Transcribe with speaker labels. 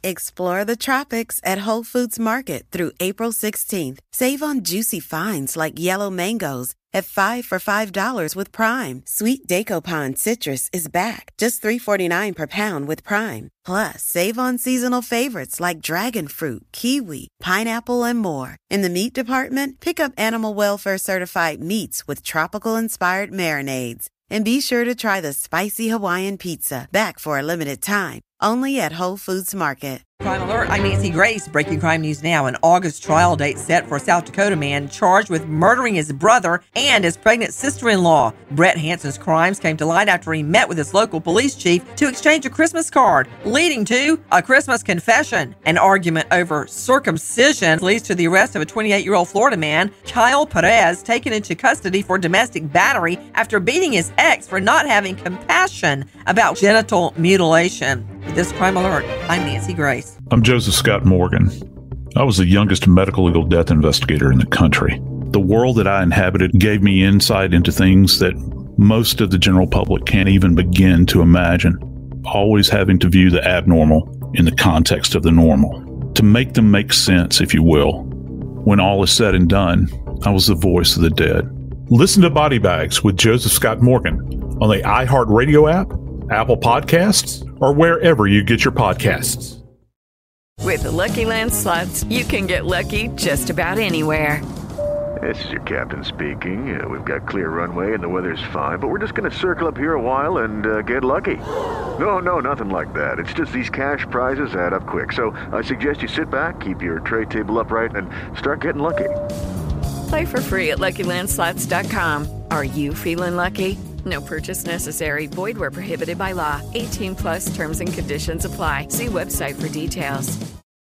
Speaker 1: Explore the tropics at Whole Foods Market through April 16th. Save on juicy finds like yellow mangoes at 5 for $5 with Prime. Sweet Dacopan citrus is back, just $3.49 per pound with Prime. Plus, save on seasonal favorites like dragon fruit, kiwi, pineapple, and more. In the meat department, pick up Animal Welfare certified meats with tropical-inspired marinades. And be sure to try the spicy Hawaiian pizza, back for a limited time, only at Whole Foods Market.
Speaker 2: Crime Alert, I'm Nancy Grace. Breaking crime news now. An August trial date set for a South Dakota man charged with murdering his brother and his pregnant sister-in-law. Brett Hansen's crimes came to light after he met with his local police chief to exchange a Christmas card, leading to a Christmas confession. An argument over circumcision leads to the arrest of a 28-year-old Florida man, Kyle Perez, taken into custody for domestic battery after beating his ex for not having compassion about genital mutilation. With this Crime Alert, I'm Nancy Grace.
Speaker 3: I'm Joseph Scott Morgan. I was the youngest medical legal death investigator in the country. The world that I inhabited gave me insight into things that most of the general public can't even begin to imagine, always having to view the abnormal in the context of the normal, to make them make sense, if you will. When all is said and done, I was the voice of the dead. Listen to Body Bags with Joseph Scott Morgan on the iHeartRadio app, Apple Podcasts, or wherever you get your podcasts.
Speaker 4: With the Lucky Land Slots, you can get lucky just about anywhere.
Speaker 5: This is your captain speaking. We've got clear runway and the weather's fine, but we're just going to circle up here a while and get lucky. No, nothing like that. It's just these cash prizes add up quick. So I suggest you sit back, keep your tray table upright, and start getting lucky.
Speaker 4: Play for free at LuckyLandSlots.com. Are you feeling lucky? No purchase necessary. Void where prohibited by law. 18+ terms and conditions apply. See website for details.